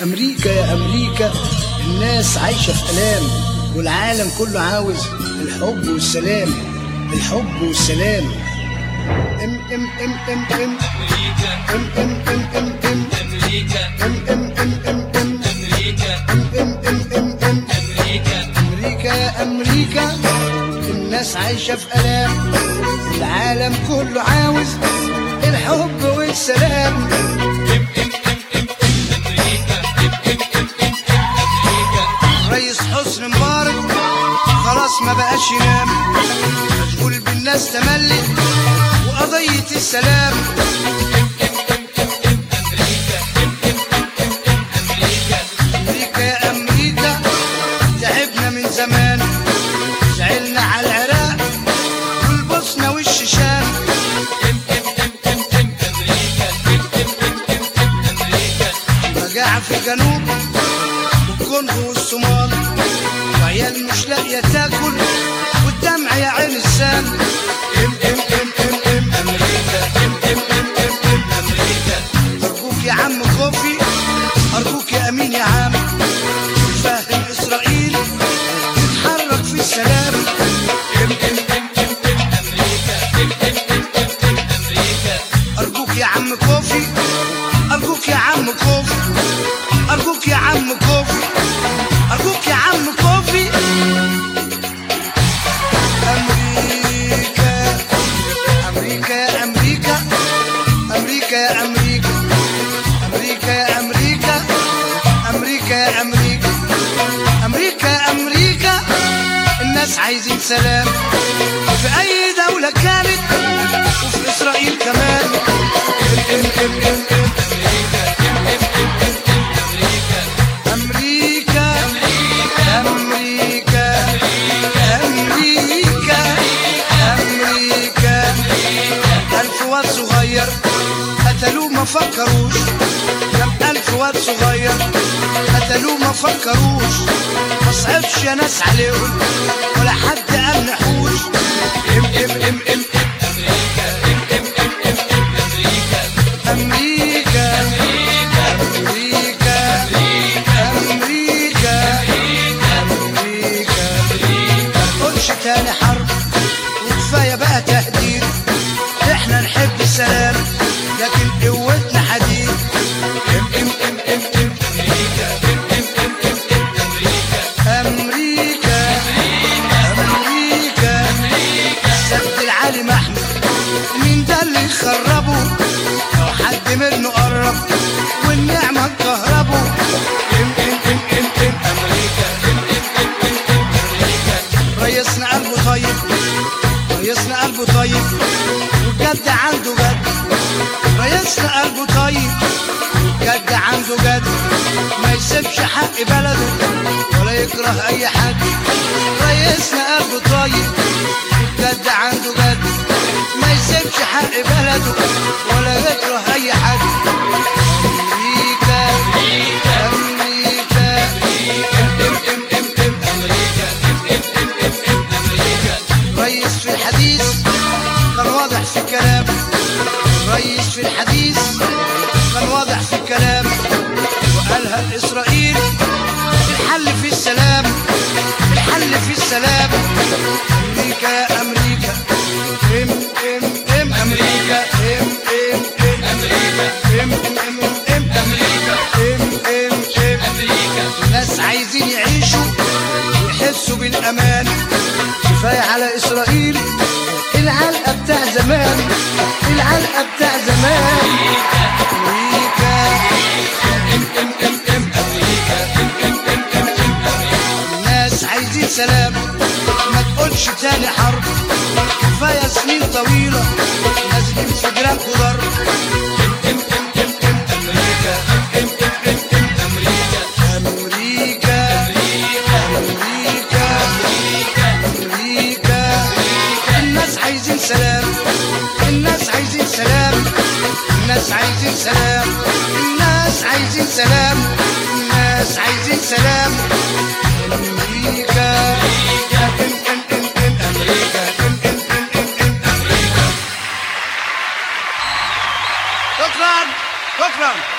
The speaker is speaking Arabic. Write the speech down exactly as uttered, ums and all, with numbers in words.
أمريكا يا أمريكا الناس عايشة في ألام، والعالم كله عاوز الحب والسلام، الحب والسلام. ام ام ام ام ام ام ام ام ام ام أمريكا ام ام ام ام ام أمريكا ام ام ام ام أمريكا أمريكا يا أمريكا الناس عايشة في ألام، العالم كله عاوز الحب والسلام. رئيس حسني مبارك خلاص ما بقاش ينام، مشغول بالناس تملت وقضية السلام. أمريكا يا أمريكا تعبنا من زمان، زعلنا على العراق والبوسنة والشيشان. مجاعة في الجنوب والكونغو والصومال، وعيال مش لاقية تاكل والدمع يا عين السام. ام ام ام ام ام أمريكا ام ام ام ام ام أمريكا. أرجوك يا عم كوفي، أرجوك يا أمين يا عم، فاهم إسرائيل تتحرك في السلام. ام ام ام ام ام أمريكا ام ام ام ام أمريكا. أرجوك يا عم كوفي، أرجوك يا عم كوفي، أرجوك يا عم كوفي، أرجوك يا عم كوفي. أمريكا أمريكا يا أمريكا أمريكا يا أمريكا أمريكا يا أمريكا أمريكا يا أمريكا أمريكا يا أمريكا الناس عايزين سلام في أي دولة كانت، وفي إسرائيل كمان. ام ام ام ام أمريكا أمريكا أمريكا أمريكا. ألف واد صغير قتلوه ما فكروش، كم ألف واد صغير قتلوه ما فكروش، ما صعبش يا ناس عليهم ولا حد قال نحوش. ام ام ام ام أمريكا أمريكا أمريكا أمريكا. متقولش تاني حرب وكفاية بقى تهديد، احنا نحب السلام لكن قوتنا حديد. ام ام ام ام ام أمريكا أمريكا. السد العالي محمود مين ده اللي يخربه؟ لو حد منه قرب والنعمة تكهربه. ام ام ام ام ام أمريكا ريسنا قلبه طيب، ريسنا قلبه طيب والجد عنده جد، ريسنا قلبه طيب والجد عنده جد، ما يسيبش حق بلده ولا يكره أي حد. ريسنا قلبه طيب والجد عنده جد، ما يسيبش حق بلده ولا يكره أي حد. أمريكا أمريكا ام ام ام ام أمريكا ريس في الحديث كان واضح في الكلام، ريس في الحديث كان واضح في الكلام، وقالها لإسرائيل الحل في السلام، الحل في السلام. أمريكا يا أمريكا ام ام ام أمريكا ام ام ام أمريكا ام ام ام أمريكا ام ام ام أمريكا. الناس عايزين يعيشوا ويحسوا بالأمان، كفاية على إسرائيل العلقة بتاع زمان، العلقة بتاع زمان. أمريكا ام ام ام ام أمريكا ام ام ام ام أمريكا. الناس عايزين سلام ما تقولش تاني حرب، كفاية سنين طويلة نازلين في جراك وضرب. ام ام ام ام أمريكا ام ام ام ام أمريكا. أمريكا أمريكا أمريكا الناس عايزين سلام، الناس عايزين سلام، الناس عايزين سلام، الناس عايزين سلام، الناس عايزين سلام. أمريكا شكرا شكرا.